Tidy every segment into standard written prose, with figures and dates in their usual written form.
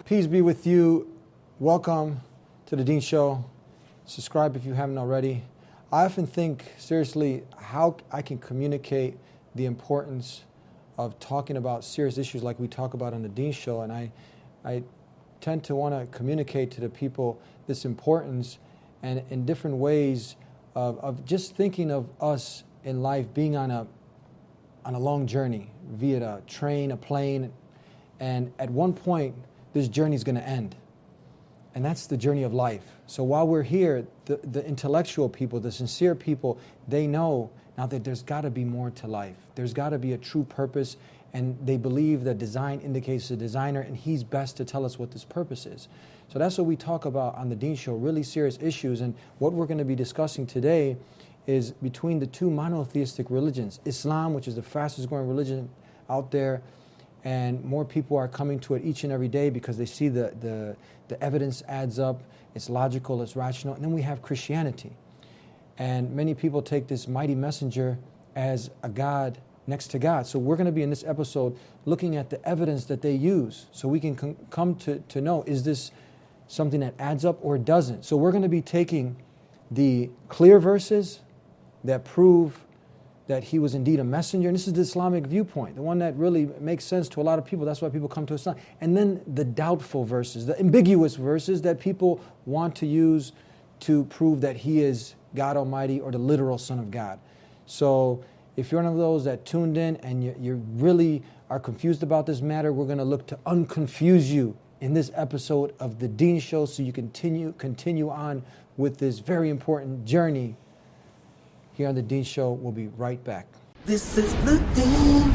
Peace be with you. Welcome to the Dean Show. Subscribe if you haven't already. I often think seriously how I can communicate the importance of talking about serious issues like we talk about on the Dean Show, and I tend to want to communicate to the people this importance and in different ways of just thinking of us in life being on a long journey, via a train, a plane, and at one point this journey is going to end. And that's the journey of life. So while we're here, the intellectual people, the sincere people, they know now that there's got to be more to life. There's got to be a true purpose, and they believe that design indicates the designer, and he's best to tell us what this purpose is. So that's what we talk about on the Dean Show, really serious issues. And what we're going to be discussing today is between the two monotheistic religions, Islam, which is the fastest growing religion out there, and more people are coming to it each and every day because they see the evidence adds up, it's logical, it's rational. And then we have Christianity. And many people take this mighty messenger as a God next to God. So we're going to be in this episode looking at the evidence that they use so we can come to know, is this something that adds up or doesn't? So we're going to be taking the clear verses that prove that he was indeed a messenger. And this is the Islamic viewpoint, the one that really makes sense to a lot of people. That's why people come to Islam. And then the doubtful verses, the ambiguous verses that people want to use to prove that he is God Almighty or the literal Son of God. So if you're one of those that tuned in and you really are confused about this matter, we're going to look to unconfuse you in this episode of The Dean Show so you continue on with this very important journey. Here on The Dean Show, we'll be right back. This is The Dean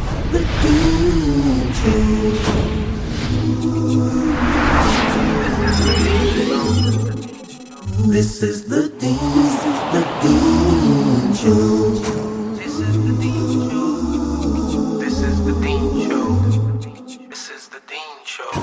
Show. This is The Dean Show. This is The Dean Show. This is The Dean Show. This is The Dean Show.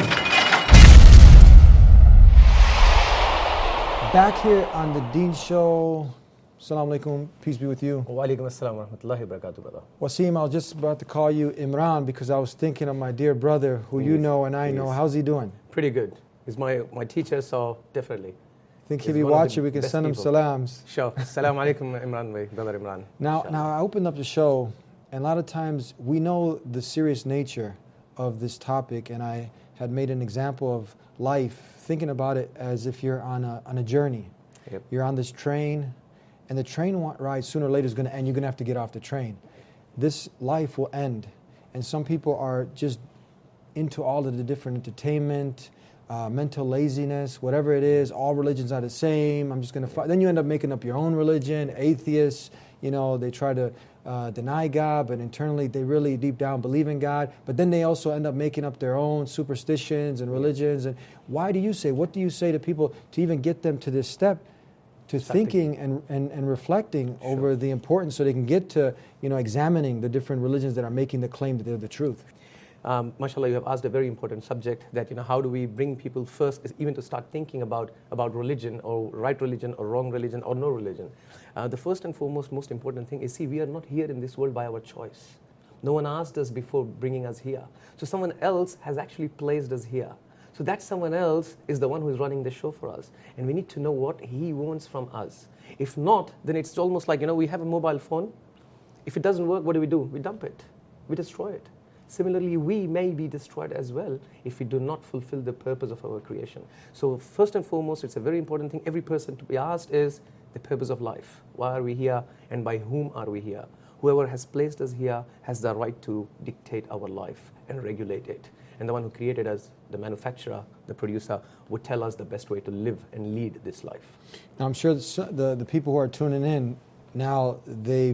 Back here on The Dean Show. Assalamu alaikum, peace be with you. Wa alaikum assalam wa rahmatullahi wa barakatuh, brother. Wasim, I was just about to call you Imran because I was thinking of my dear brother who you know and I know. How's he doing? Pretty good. He's my teacher, so definitely. Think he'll be watching, we can send him salams. Sure. Assalamu alaikum, Imran, brother Imran. Now I opened up the show, and a lot of times we know the serious nature of this topic, and I had made an example of life, thinking about it as if you're on a journey. Yep. You're on this train, and the train ride sooner or later is going to end. You're going to have to get off the train. This life will end. And some people are just into all of the different entertainment, mental laziness, whatever it is. All religions are the same. I'm just going to fight. Then you end up making up your own religion. Atheists, they try to deny God, but internally they really deep down believe in God. But then they also end up making up their own superstitions and religions. And what do you say to people to even get them to this step? To thinking and reflecting over the importance so they can get to, examining the different religions that are making the claim that they're the truth. MashaAllah, you have asked a very important subject that, how do we bring people first even to start thinking about religion or right religion or wrong religion or no religion. The first and foremost, most important thing is, we are not here in this world by our choice. No one asked us before bringing us here. So someone else has actually placed us here. So that someone else is the one who is running the show for us. And we need to know what he wants from us. If not, then it's almost like, we have a mobile phone. If it doesn't work, what do? We dump it. We destroy it. Similarly, we may be destroyed as well if we do not fulfill the purpose of our creation. So first and foremost, it's a very important thing. Every person to be asked is the purpose of life. Why are we here and by whom are we here? Whoever has placed us here has the right to dictate our life and regulate it. And the one who created us, the manufacturer, the producer, would tell us the best way to live and lead this life. Now, I'm sure the people who are tuning in, now they've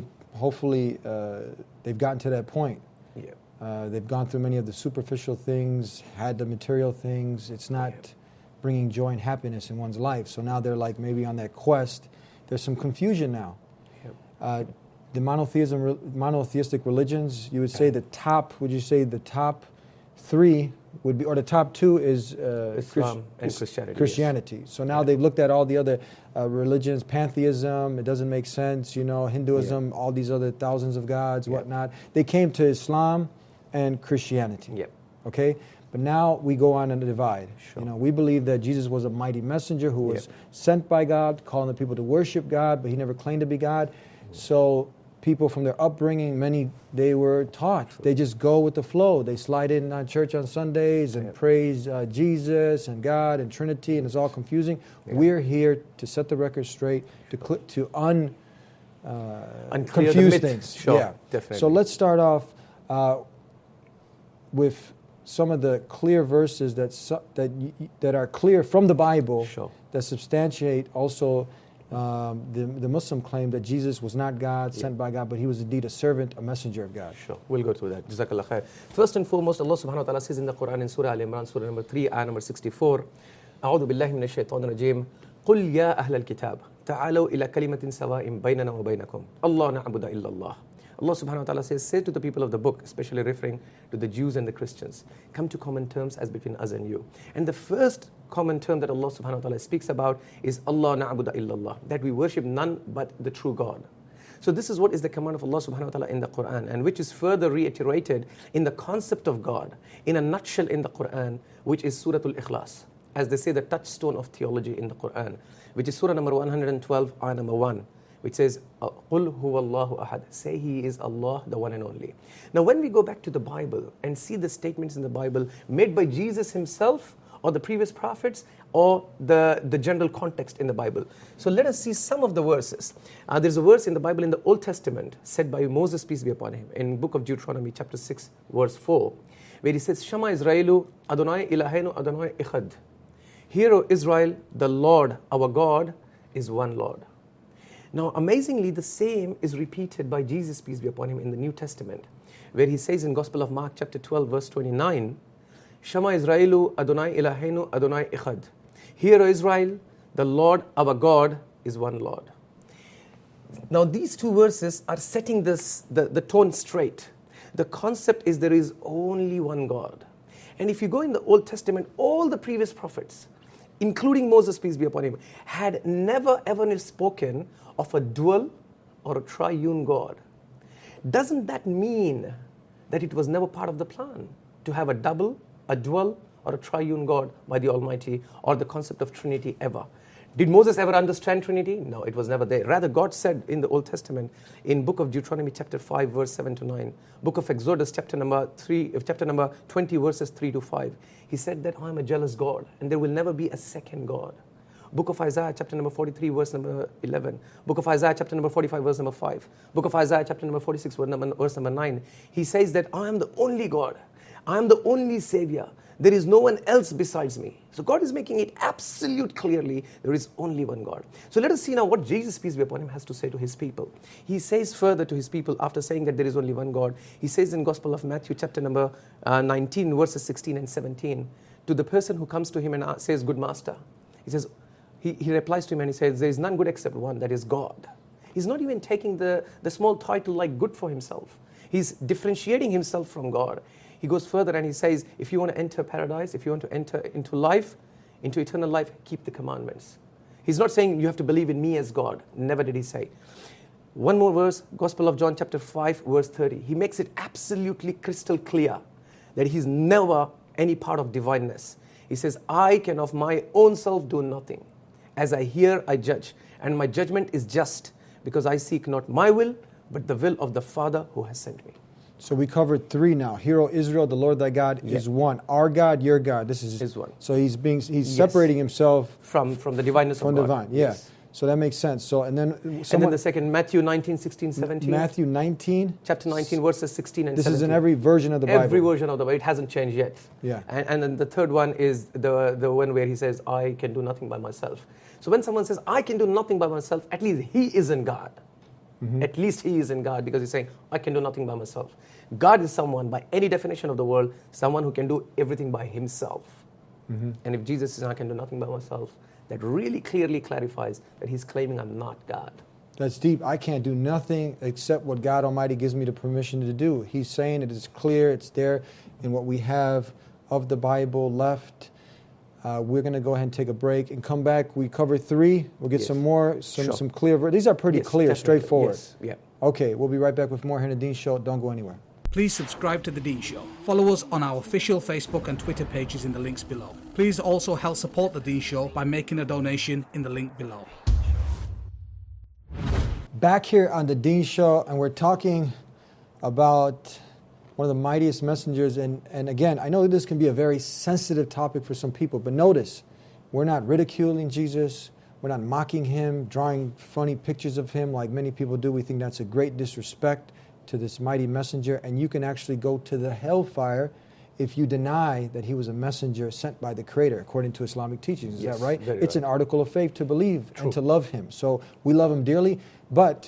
gotten to that point. Yeah. They've gone through many of the superficial things, had the material things. It's not bringing joy and happiness in one's life. So now they're like maybe on that quest. There's some confusion now. Yep. The monotheistic religions, you would say the top three would be, or the top two is Islam and Christianity. Yes. So now they've looked at all the other religions, pantheism, it doesn't make sense, Hinduism, all these other thousands of gods, whatnot. They came to Islam and Christianity. Yep. Okay? But now we go on a divide. Sure. You know, we believe that Jesus was a mighty messenger who was Yeah. sent by God, calling the people to worship God, but he never claimed to be God. So people from their upbringing, many, they were taught. They just go with the flow. They slide in on church on Sundays and Yeah. praise Jesus and God and Trinity, and it's all confusing. Yeah. We're here to set the record straight, to Unclear the confuse myth. things. Sure, Yeah. definitely. So let's start off with some of the clear verses that are clear from the Bible, Sure. that substantiate also the Muslim claim that Jesus was not God, sent by God, but he was indeed a servant, a messenger of God. Sure, we'll go through that. Jazakallah khair. First and foremost, Allah subhanahu wa ta'ala says in the Quran in Surah Al-Imran, Surah number 3, ayah number 64, أعوذ بالله من الشيطان الرجيم قل يا أهل الكتاب تعالوا إلى كلمة سواء بيننا وبينكم الله نعبد إلا الله. Allah subhanahu wa ta'ala says, say to the people of the book, especially referring to the Jews and the Christians, come to common terms as between us and you. And the first common term that Allah subhanahu wa ta'ala speaks about is Allah na'budu illallah, that we worship none but the true God. So this is what is the command of Allah subhanahu wa ta'ala in the Quran, and which is further reiterated in the concept of God, in a nutshell in the Quran, which is Surah Al-Ikhlas, as they say the touchstone of theology in the Quran, which is Surah number 112, ayah number 1. Which says, قُلْ هُوَ اللَّهُ أَحَدٌ. Say He is Allah, the one and only. Now when we go back to the Bible and see the statements in the Bible made by Jesus himself or the previous prophets or the general context in the Bible. So let us see some of the verses. There's a verse in the Bible in the Old Testament said by Moses, peace be upon him, in book of Deuteronomy chapter 6 verse 4, where he says, Shama Israelu Adonai Ilaheinu Adonai Echad. Hear, O Israel, the Lord, our God, is one Lord. Now, amazingly, the same is repeated by Jesus, peace be upon him, in the New Testament, where he says in Gospel of Mark, chapter 12, verse 29, Shama Israelu Adonai Ilaheinu Adonai Echad. Hear, O Israel, the Lord, our God, is one Lord. Now, these two verses are setting the tone straight. The concept is there is only one God. And if you go in the Old Testament, all the previous prophets, including Moses, peace be upon him, had never ever spoken of a dual or a triune God. Doesn't that mean that it was never part of the plan to have a double, a dual, or a triune God by the Almighty, or the concept of Trinity ever? Did Moses ever understand Trinity? No, it was never there. Rather, God said in the Old Testament, in book of Deuteronomy chapter 5, verse 7 to 9, book of Exodus chapter number 20, verses 3 to 5, he said that I am a jealous God, and there will never be a second God. Book of Isaiah chapter number 43, verse number 11. Book of Isaiah chapter number 45, verse number 5. Book of Isaiah chapter number 46, verse number 9. He says that I am the only God. I am the only Savior. There is no one else besides me. So God is making it absolute clearly there is only one God. So let us see now what Jesus, peace be upon him, has to say to his people. He says further to his people after saying that there is only one God. He says in Gospel of Matthew chapter number 19, verses 16 and 17, to the person who comes to him and says, Good Master. He says, he replies to him and he says, there is none good except one, that is God. He's not even taking the small title like good for himself. He's differentiating himself from God. He goes further and he says, if you want to enter paradise, if you want to enter into life, into eternal life, keep the commandments. He's not saying you have to believe in me as God. Never did he say. One more verse, Gospel of John chapter 5, verse 30. He makes it absolutely crystal clear that he's never any part of divineness. He says, I can of my own self do nothing. As I hear, I judge. And my judgment is just, because I seek not my will, but the will of the Father who has sent me. So we covered three now. Hear, O Israel, the Lord thy God is one. Our God, your God. This is one. So he's separating himself from the divineness of God. From divine, yeah. Yes. So that makes sense. So and then the second, Matthew 19, 16, 17. Matthew 19. Chapter 19, verses 16 and 17. This is in every version of the Bible. Every version of the Bible. It hasn't changed yet. Yeah. And then the third one is the one where he says, I can do nothing by myself. So when someone says, I can do nothing by myself, at least he isn't God. Mm-hmm. At least he is in God, because he's saying, I can do nothing by myself. God is someone, by any definition of the world, someone who can do everything by himself. Mm-hmm. And if Jesus says, I can do nothing by myself, that really clearly clarifies that he's claiming I'm not God. That's deep. I can't do nothing except what God Almighty gives me the permission to do. He's saying it is clear, it's there in what we have of the Bible left. We're going to go ahead and take a break and come back. We cover three. We'll get some more, some clear. These are pretty clear, definitely. straightforward. Yes. Yeah. Okay, we'll be right back with more here in the Dean Show. Don't go anywhere. please subscribe to The Dean Show. Follow us on our official Facebook and Twitter pages in the links below. Please also help support The Dean Show by making a donation in the link below. Back here on The Dean Show, and we're talking about one of the mightiest messengers. And again, I know this can be a very sensitive topic for some people, but notice, we're not ridiculing Jesus. We're not mocking him, drawing funny pictures of him like many people do. We think that's a great disrespect to this mighty messenger. And you can actually go to the hellfire if you deny that he was a messenger sent by the Creator, according to Islamic teachings. Is Yes, that right? very It's right. an article of faith to believe True. and to love him. So we love him dearly, but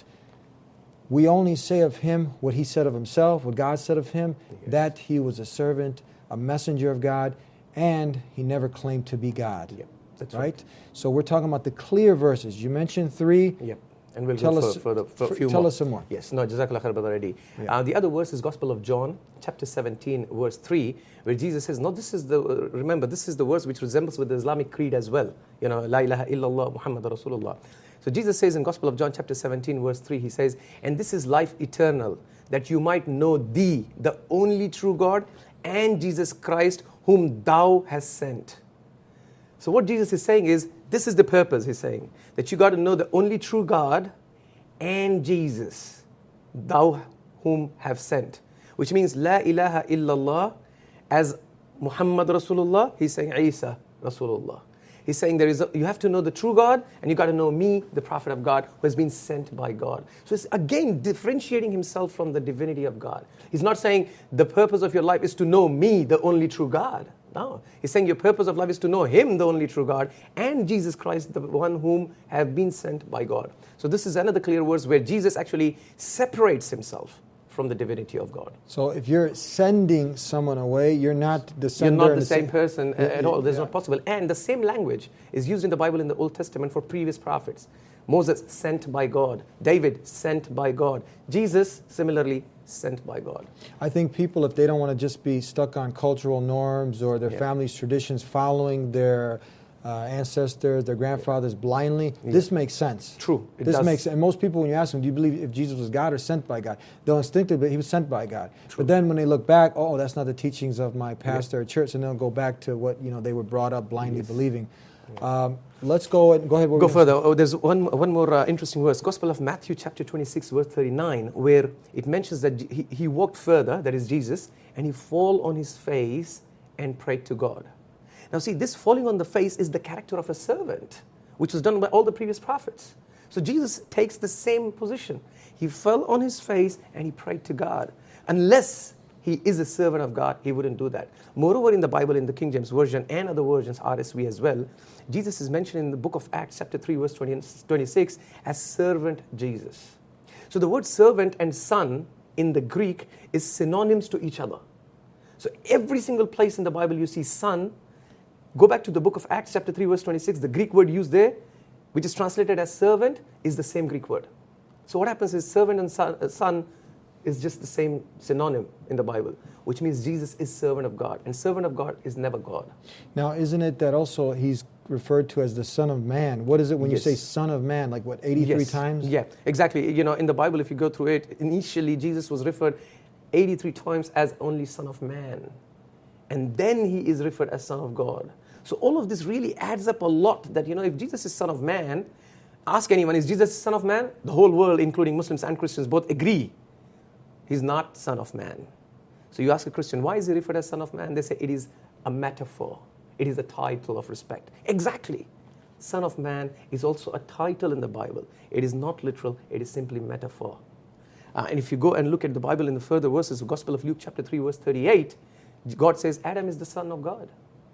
we only say of him what he said of himself, what God said of him, that he was a servant, a messenger of God, and he never claimed to be God. Yep, that's right? So we're talking about the clear verses. You mentioned 3. Yep. And we'll Tell go us- further for a few tell more. us some more. Yes, no, Jazakallah khair, Brother Eddie. Yeah. The other verse is Gospel of John, chapter 17, verse 3, where Jesus says, no, this is the, remember, this is the verse which resembles with the Islamic creed as well. You know, La ilaha illallah Muhammad Rasulullah. So Jesus says in Gospel of John, chapter 17, verse 3, he says, and this is life eternal, that you might know thee, the only true God, and Jesus Christ, whom thou hast sent. So what Jesus is saying is, this is the purpose, he's saying, that you got to know the only true God and Jesus, thou whom have sent. Which means, La ilaha illallah, as Muhammad Rasulullah, he's saying Isa Rasulullah. He's saying you have to know the true God, and you got to know me, the prophet of God, who has been sent by God. So it's again differentiating himself from the divinity of God. He's not saying the purpose of your life is to know me, the only true God. No, he's saying your purpose of life is to know him, the only true God, and Jesus Christ, the one whom have been sent by God. So this is another clear verse where Jesus actually separates himself from the divinity of God. So if you're sending someone away, you're not the You're sender. not and the same person at all. That's yeah. not possible. And the same language is used in the Bible in the Old Testament for previous prophets. Moses, sent by God. David, sent by God. Jesus, similarly, sent by God. I think people, if they don't want to just be stuck on cultural norms or their Yeah. family's traditions, following their ancestors, their grandfathers blindly, this makes sense. True, it This does. makes sense. And most people, when you ask them, do you believe if Jesus was God or sent by God? They'll instinctively, he was sent by God. But then when they look back, oh, that's not the teachings of my pastor or church, and they'll go back to what they were brought up blindly believing. Let's go ahead. What were Go you further. Oh, there's one more interesting verse. Gospel of Matthew, chapter 26, verse 39, where it mentions that he walked further, that is Jesus, and he fall on his face and prayed to God. Now see, this falling on the face is the character of a servant, which was done by all the previous prophets. So Jesus takes the same position. He fell on his face and he prayed to God. Unless he is a servant of God, he wouldn't do that. Moreover, in the Bible, in the King James Version and other versions, RSV as well, Jesus is mentioned in the book of Acts, chapter 3, verse 26, as servant Jesus. So the word servant and son in the Greek is synonyms to each other. So every single place in the Bible you see son, go back to the book of Acts, chapter 3, verse 26, the Greek word used there, which is translated as servant, is the same Greek word. So what happens is servant and son is just the same synonym in the Bible, which means Jesus is servant of God, and servant of God is never God. Now, isn't it that also he's referred to as the Son of Man? What is it when you Yes. say Son of Man? Like what, 83 Yes. times? Yeah, exactly. In the Bible, if you go through it, initially Jesus was referred 83 times as only Son of Man. And then he is referred as Son of God. So all of this really adds up a lot that, if Jesus is Son of Man, ask anyone, is Jesus Son of Man? The whole world, including Muslims and Christians, both agree he's not Son of Man. So you ask a Christian, why is he referred as Son of Man? They say it is a metaphor. It is a title of respect. Exactly. Son of Man is also a title in the Bible. It is not literal, it is simply metaphor. And if you go and look at the Bible in the further verses, the Gospel of Luke chapter 3, verse 38, God says Adam is the son of God.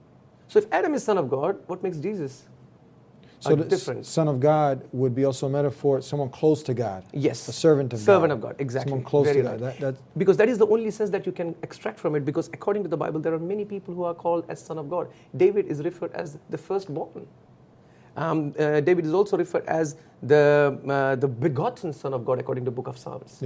So if Adam is son of God, what makes Jesus So a the difference? Son of God would be also a metaphor, someone close to God. Yes. A servant of God. Servant of God, exactly. Someone close Very to right. God. That, Because that is the only sense that you can extract from it, because according to the Bible, there are many people who are called as son of God. David is referred as the firstborn. David is also referred as the begotten son of God, according to the book of Psalms. yeah.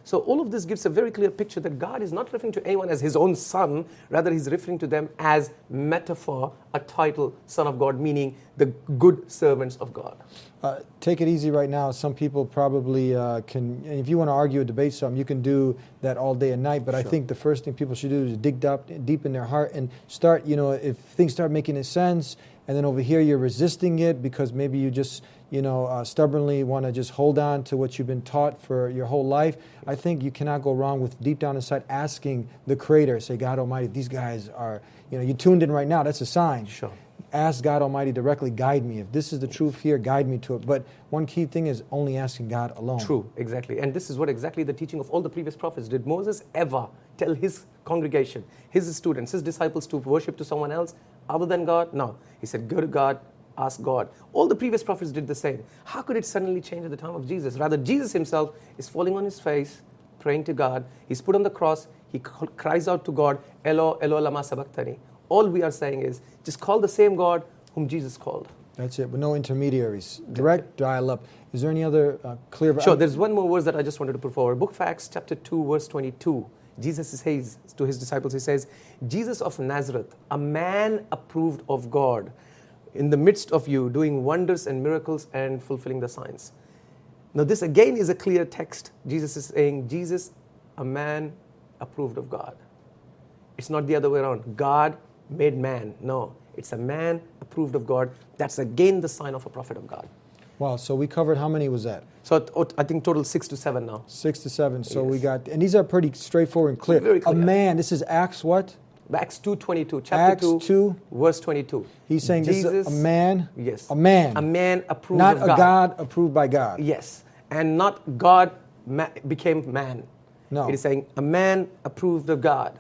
So all of this gives a very clear picture that God is not referring to anyone as his own son, rather he's referring to them as metaphor, a title, son of God, meaning the good servants of God. Take it easy right now. Some people probably can, if you want to argue or debate something, you can do that all day and night. But I think the first thing people should do is dig deep in their heart and start, if things start making sense, and then over here you're resisting it because maybe you just, stubbornly want to just hold on to what you've been taught for your whole life. I think you cannot go wrong with deep down inside asking the Creator, say, God Almighty, these guys are, you tuned in right now, that's a sign. Sure. Ask God Almighty directly, guide me. If this is the truth here, guide me to it. But one key thing is only asking God alone. True, exactly. And this is what exactly the teaching of all the previous prophets. Did Moses ever tell his congregation, his students, his disciples to worship to someone else other than God? No. He said, go to God, ask God. All the previous prophets did the same. How could it suddenly change at the time of Jesus? Rather, Jesus himself is falling on his face, praying to God. He's put on the cross. He cries out to God, Elo, Elo, lama sabachthani. All we are saying is, just call the same God whom Jesus called. That's it, but no intermediaries. Direct dial up. Is there any other clear... Sure, there's one more verse that I just wanted to put forward. Book of Acts, chapter 2, verse 22. Jesus says to his disciples, he says, Jesus of Nazareth, a man approved of God, in the midst of you, doing wonders and miracles and fulfilling the signs. Now this again is a clear text. Jesus is saying, Jesus, a man approved of God. It's not the other way around. God made man. No, it's a man approved of God. That's again the sign of a prophet of God. Wow, so we covered, how many was that? So I think total 6 to 7 now. 6 to 7. So Yes. we got, and these are pretty straightforward and clear. Very clear. A man, this is Acts what? Acts 2:22, chapter Acts 2, 2. verse 22. He's saying this is a man? Yes. A man. A man approved Not of a God. God approved by God. Yes. And not God became man. No. It is saying a man approved of God.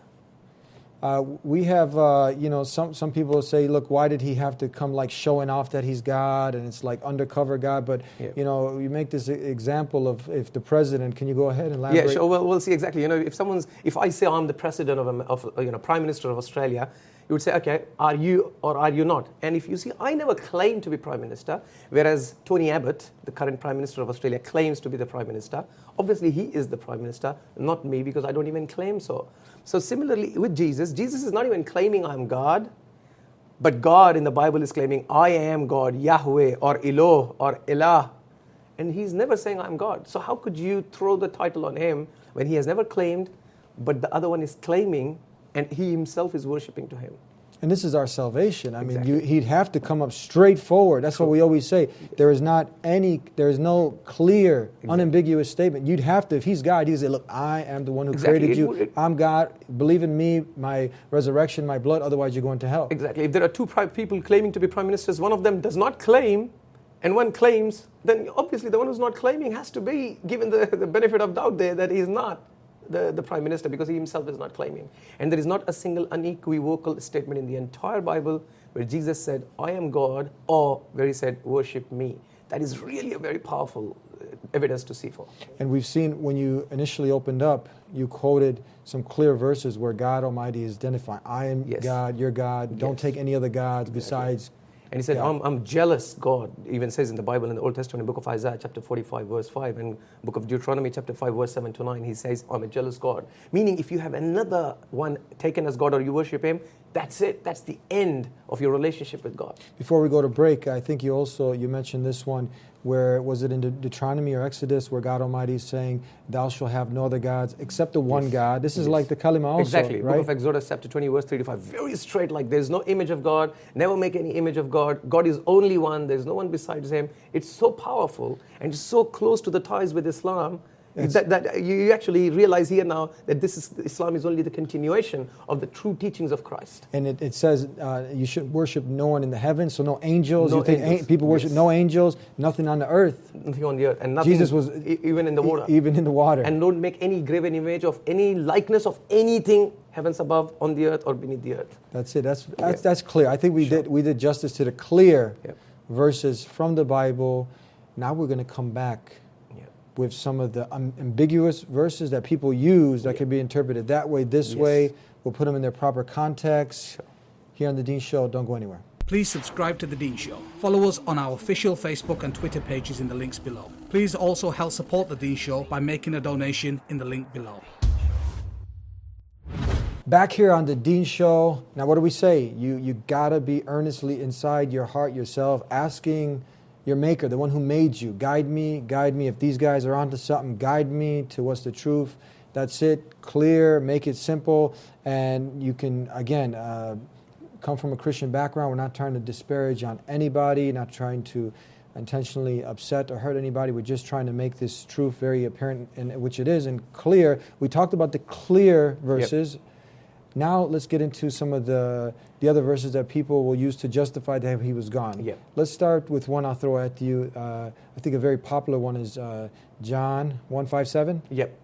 We have, some people say, look, why did he have to come like showing off that he's God, and it's like undercover God? But, Yeah. you make this example of if the president, can you go ahead and elaborate? Yeah, sure. Well, we'll see exactly. If I say I'm the president of Prime Minister of Australia, you would say, okay, are you or are you not? And if you see, I never claimed to be Prime Minister, whereas Tony Abbott, the current Prime Minister of Australia, claims to be the Prime Minister. Obviously, he is the Prime Minister, not me, because I don't even claim so. So similarly with Jesus is not even claiming I'm God, but God in the Bible is claiming I am God, Yahweh, or Eloh, or Elah. And he's never saying I'm God. So how could you throw the title on him when he has never claimed, but the other one is claiming, and he himself is worshiping to him? And this is our salvation. I mean, Exactly. he'd have to come up straightforward. That's what we always say. There is no clear, unambiguous statement. You'd have to, if he's God, he'd say, look, I am the one who Exactly. created you. I'm God. Believe in me, my resurrection, my blood. Otherwise, you're going to hell. Exactly. If there are two people claiming to be prime ministers, one of them does not claim, and one claims, then obviously the one who's not claiming has to be given the benefit of doubt there that he is not the prime minister, because he himself is not claiming. And there is not a single unequivocal statement in the entire Bible where Jesus said, I am God, or where he said, worship me. That is really a very powerful evidence to see for. And we've seen when you initially opened up, you quoted some clear verses where God Almighty is identifying, I am Yes. God, you're God. Don't Yes. take any other gods besides. And he said, God. I'm jealous, God. Even says in the Bible, in the Old Testament, book of Isaiah, chapter 45, verse 5, and book of Deuteronomy, chapter 5, verse 7 to 9, he says, I'm a jealous God. Meaning, if you have another one taken as God or you worship him, that's it. That's the end of your relationship with God. Before we go to break, I think you mentioned this one, where was it in Deuteronomy or Exodus, where God Almighty is saying, thou shalt have no other gods except the one God. This is like the kalima also, Exactly. right? Book of Exodus, chapter 20, verse 35. Very straight, like there's no image of God. Never make any image of God. God is only one. There's no one besides him. It's so powerful and so close to the ties with Islam that you actually realize here now that Islam is only the continuation of the true teachings of Christ. And it says you should worship no one in the heavens, so no angels. No you think angels. people worship Yes. no angels, nothing on the earth. Nothing on the earth. And nothing Jesus was even in the water. Even in the water. And don't make any graven image of any likeness of anything heavens above, on the earth, or beneath the earth. That's it. That's clear. I think we did justice to the clear verses from the Bible. Now we're going to come back with some of the ambiguous verses that people use that can be interpreted that way, this way. We'll put them in their proper context. Here on The Dean Show, don't go anywhere. Please subscribe to The Dean Show. Follow us on our official Facebook and Twitter pages in the links below. Please also help support The Dean Show by making a donation in the link below. Back here on the Dean Show. Now, what do we say? You gotta be earnestly inside your heart yourself, asking your Maker, the one who made you, guide me. If these guys are onto something, guide me to what's the truth. That's it. Clear. Make it simple. And you can again come from a Christian background. We're not trying to disparage on anybody. Not trying to intentionally upset or hurt anybody. We're just trying to make this truth very apparent, which it is, and clear. We talked about the clear verses. Yep. Now let's get into some of the other verses that people will use to justify that he was gone. Yep. Let's start with one I'll throw at you. I think a very popular one is John 1:5-7. Yep.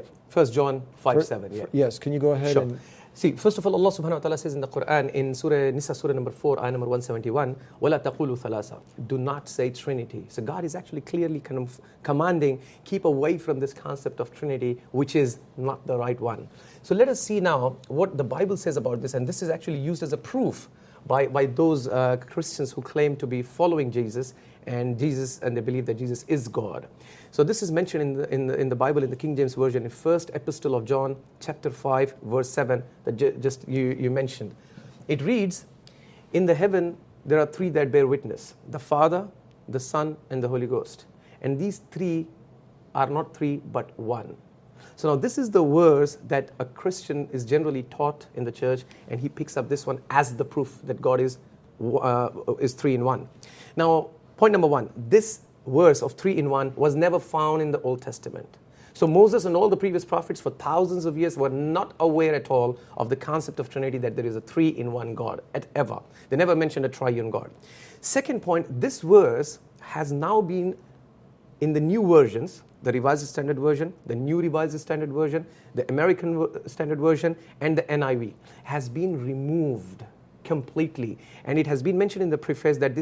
1 John 5:7. Yeah. Yes. Can you go ahead and... See, first of all, Allah subhanahu wa ta'ala says in the Quran, in Surah Nisa, Surah number 4, ayah number 171, وَلَا تَقُولُوا ثَلَاثًا. Do not say Trinity. So God is actually clearly kind of commanding, keep away from this concept of Trinity, which is not the right one. So let us see now what the Bible says about this, and this is actually used as a proof by those Christians who claim to be following Jesus, and they believe that Jesus is God. So this is mentioned in the Bible, in the King James Version, in First Epistle of John, chapter 5, verse 7, that just you mentioned. It reads, in the heaven there are three that bear witness, the Father, the Son, and the Holy Ghost. And these three are not three, but one. So now this is the verse that a Christian is generally taught in the church, and he picks up this one as the proof that God is three in one. Now, point number one, this verse of 3 in 1 was never found in the Old Testament. So Moses and all the previous prophets for thousands of years were not aware at all of the concept of Trinity, that there is a 3 in 1 God ever. They never mentioned a triune God. Second point, this verse has now been in the new versions, the Revised Standard Version, the New Revised Standard Version, the American Standard Version, and the NIV, has been removed completely. And it has been mentioned in the preface that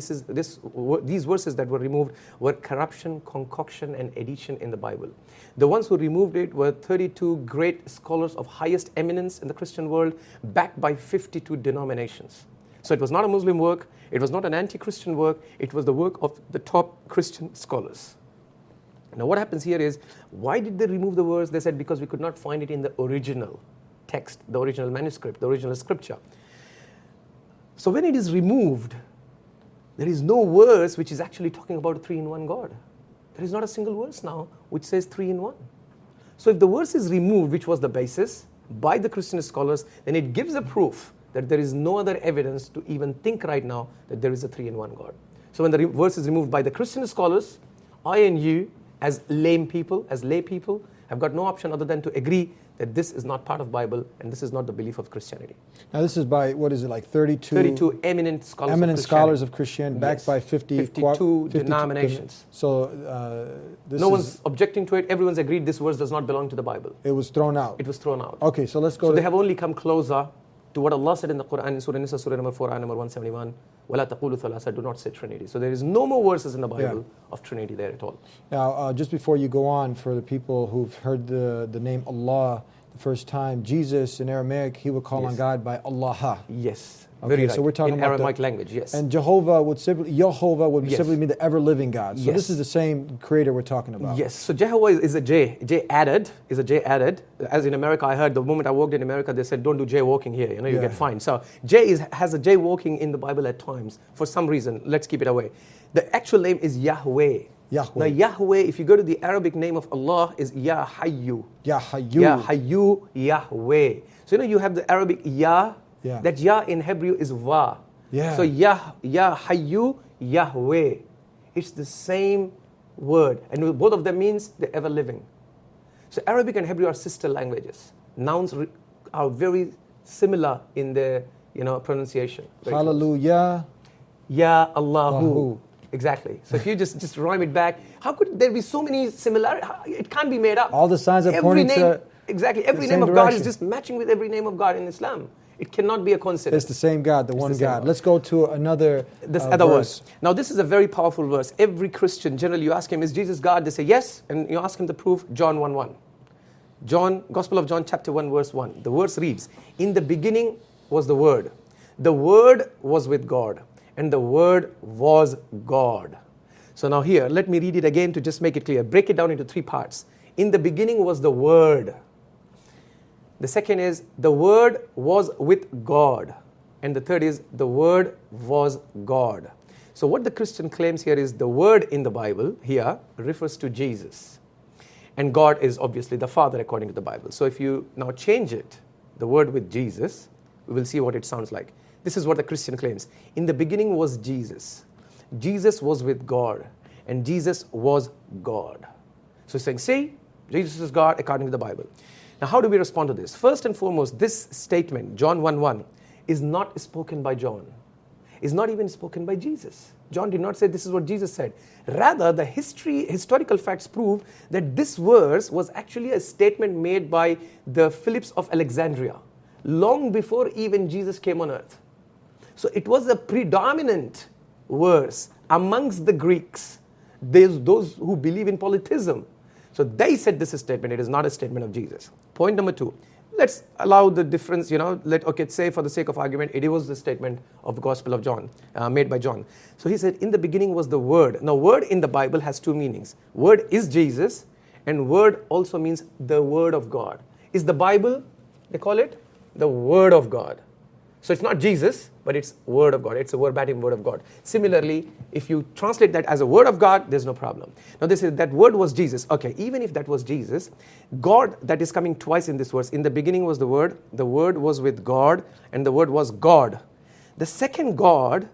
these verses that were removed were corruption, concoction, and addition in the Bible. The ones who removed it were 32 great scholars of highest eminence in the Christian world, backed by 52 denominations. So it was not a Muslim work, it was not an anti-Christian work, it was the work of the top Christian scholars. Now what happens here is, why did they remove the verse? They said because we could not find it in the original text, the original manuscript, the original scripture. So when it is removed, there is no verse which is actually talking about a 3 in 1 God. There is not a single verse now which says 3 in 1. So if the verse is removed, which was the basis by the Christian scholars, then it gives a proof that there is no other evidence to even think right now that there is a 3 in 1 God. So when the verse is removed by the Christian scholars, I and you as lay people, have got no option other than to agree that this is not part of Bible and this is not the belief of Christianity. Now this is by, what is it, like 32 eminent scholars of Christianity, backed yes, by 52 denominations. So no one's objecting to it. Everyone's agreed this verse does not belong to the Bible. It was thrown out. It was thrown out. Okay, so let's go. So they have only come closer to what Allah said in the Quran in Surah Nisa, Surah number 4, ayah number 171. وَلَا تَقُولُوا ثَلَاثًا. Do not say Trinity. So there is no more verses in the Bible of Trinity there at all. Now, just before you go on, for the people who've heard the name Allah the first time, Jesus in Aramaic, he would call on God by Allah. Yes. Okay, very right. So we're talking in about Aramaic language, yes. And Jehovah would simply mean the ever-living God. So this is the same creator we're talking about. Yes. So Jehovah is a J. J added. As in America, I heard the moment I walked in America, they said, don't do jaywalking here. You get fined. So J has a jaywalking in the Bible at times. For some reason, let's keep it away. The actual name is Yahweh. Now Yahweh, if you go to the Arabic name of Allah, is Ya Hayyu. Ya Hayyu. Ya Hayyu, Yahweh. So you have the Arabic Ya. Yeah. That Ya in Hebrew is Va. Yeah. So Ya Hayyu, Yahweh. It's the same word. And both of them means the ever living. So Arabic and Hebrew are sister languages. Nouns are very similar in their pronunciation. Hallelujah. Ya Allahu. Exactly. So if you just rhyme it back, how could there be so many similarities? It can't be made up. All the signs are pointing to exactly. Every name of God is just matching with every name of God in Islam. It cannot be a coincidence. It's the same God, the one God. Let's go to another verse. Now this is a very powerful verse. Every Christian, generally you ask him, is Jesus God? They say yes. And you ask him the proof, John 1:1. Gospel of John chapter 1 verse 1. The verse reads, in the beginning was the Word. The Word was with God. And the Word was God. So now here, let me read it again to just make it clear. Break it down into 3 parts. In the beginning was the Word. The second is the Word was with God. And the third is the Word was God. So what the Christian claims here is the Word in the Bible here refers to Jesus. And God is obviously the Father according to the Bible. So if you now change it, the Word with Jesus, we will see what it sounds like. This is what the Christian claims. In the beginning was Jesus. Jesus was with God. And Jesus was God. So he's saying, see, Jesus is God according to the Bible. Now how do we respond to this? First and foremost, this statement, John 1:1, is not spoken by John. Is not even spoken by Jesus. John did not say this is what Jesus said. Rather, the historical facts prove that this verse was actually a statement made by the Philips of Alexandria, long before even Jesus came on earth. So it was a predominant verse amongst the Greeks, those who believe in polytheism. So they said this is a statement, it is not a statement of Jesus. Point number 2. Let's allow the difference, say for the sake of argument, it was the statement of the Gospel of John, made by John. So he said, in the beginning was the Word. Now, Word in the Bible has 2 meanings. Word is Jesus, and Word also means the Word of God. Is the Bible, they call it, the Word of God. So it's not Jesus, but it's Word of God. It's a verbatim Word of God. Similarly, if you translate that as a Word of God, there's no problem. Now they say that Word was Jesus. Okay, even if that was Jesus, God, that is coming twice in this verse. In the beginning was the Word was with God, and the Word was God. The second God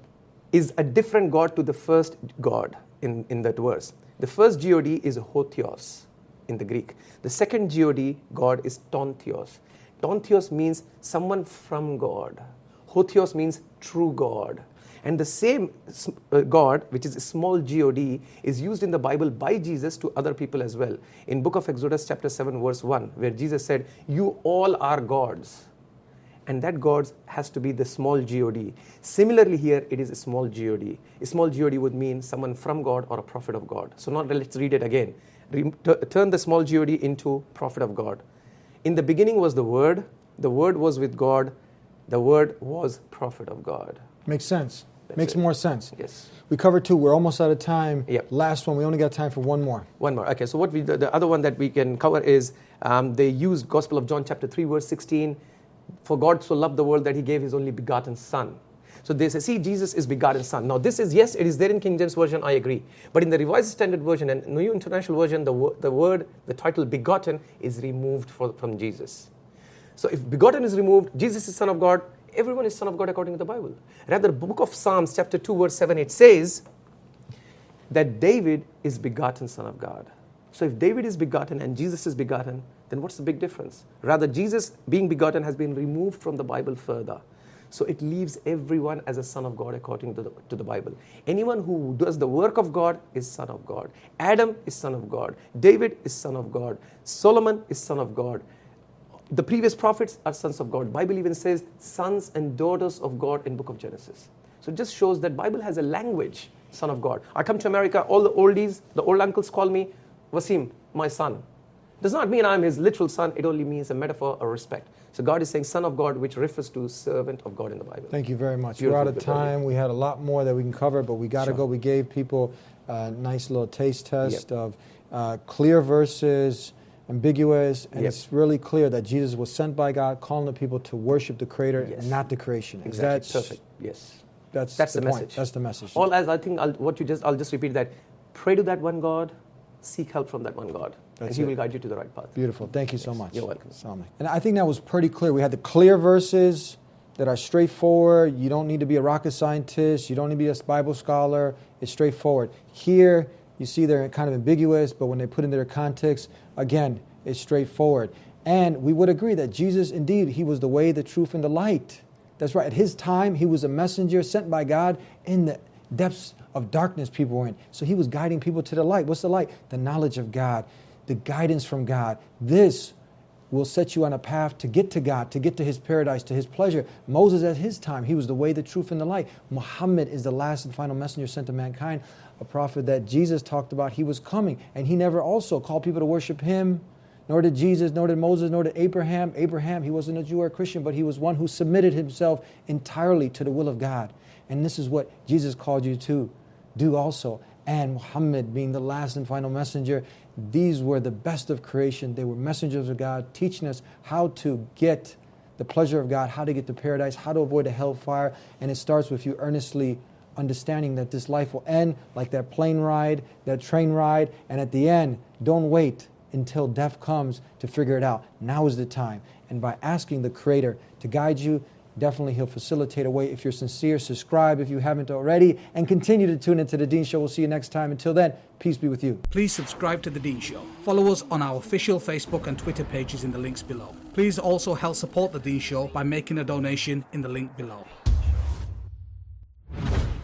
is a different God to the first God in that verse. The first God is Hotheos in the Greek. The second God is Tontheos. Tontheos means someone from God. Hotheos means true God. And the same God, which is a small God, is used in the Bible by Jesus to other people as well. In book of Exodus chapter 7 verse 1, where Jesus said, you all are gods. And that God has to be the small God. Similarly here, it is a small God. A small God would mean someone from God or a prophet of God. So now let's read it again. Turn the small God into prophet of God. In the beginning was the Word was with God, the Word was prophet of God. Makes sense. Makes more sense. Yes. We covered 2. We're almost out of time. Yep. Last one. We only got time for one more. One more. Okay, so what the other one that we can cover is they use Gospel of John chapter 3 verse 16. For God so loved the world that he gave his only begotten Son. So they say, see, Jesus is begotten Son. Now this is, yes, it is there in King James Version, I agree. But in the Revised Standard Version and New International Version, the title begotten is removed from Jesus. So if begotten is removed, Jesus is Son of God, everyone is Son of God according to the Bible. Rather, book of Psalms chapter 2 verse 7, it says that David is begotten Son of God. So if David is begotten and Jesus is begotten, then what's the big difference? Rather, Jesus being begotten has been removed from the Bible further. So it leaves everyone as a son of God according to the Bible. Anyone who does the work of God is son of God. Adam is son of God. David is son of God. Solomon is son of God. The previous prophets are sons of God. Bible even says sons and daughters of God in book of Genesis. So it just shows that Bible has a language, son of God. I come to America, all the oldies, the old uncles call me Wasim, my son. Does not mean I'm his literal son. It only means a metaphor or respect. So God is saying son of God, which refers to servant of God in the Bible. Thank you very much. Beautiful. We're out of time. We had a lot more that we can cover, but we got to go. We gave people a nice little taste test of clear verses, ambiguous, and it's really clear that Jesus was sent by God, calling the people to worship the Creator and not the creation. Exactly. That's perfect. Yes. That's the point. message. That's the message. All as I think I'll just repeat that. Pray to that one God, seek help from that one God. And he will guide you to the right path. Beautiful. Thank you so much. You're welcome. And I think that was pretty clear. We had the clear verses that are straightforward. You don't need to be a rocket scientist. You don't need to be a Bible scholar. It's straightforward. Here, you see they're kind of ambiguous, but when they put into their context, again, it's straightforward. And we would agree that Jesus, indeed, he was the way, the truth, and the light. That's right. At his time, he was a messenger sent by God in the depths of darkness people were in. So he was guiding people to the light. What's the light? The knowledge of God, the guidance from God. This will set you on a path to get to God, to get to his paradise, to his pleasure. Moses at his time, he was the way, the truth, and the light. Muhammad is the last and final messenger sent to mankind, a prophet that Jesus talked about. He was coming, and he never also called people to worship him, nor did Jesus, nor did Moses, nor did Abraham. Abraham, he wasn't a Jew or a Christian, but he was one who submitted himself entirely to the will of God. And this is what Jesus called you to do also. and Muhammad being the last and final messenger. These were the best of creation. They were messengers of God, teaching us how to get the pleasure of God, how to get to paradise, how to avoid the hellfire. And it starts with you earnestly understanding that this life will end like that plane ride, that train ride, and at the end, don't wait until death comes to figure it out. Now is the time. And by asking the Creator to guide you, definitely He'll facilitate a way. If you're sincere, subscribe if you haven't already, and continue to tune into The Deen Show. We'll see you next time. Until then, peace be with you. Please subscribe to The Deen Show. Follow us on our official Facebook and Twitter pages in the links below. Please also help support The Deen Show by making a donation in the link below.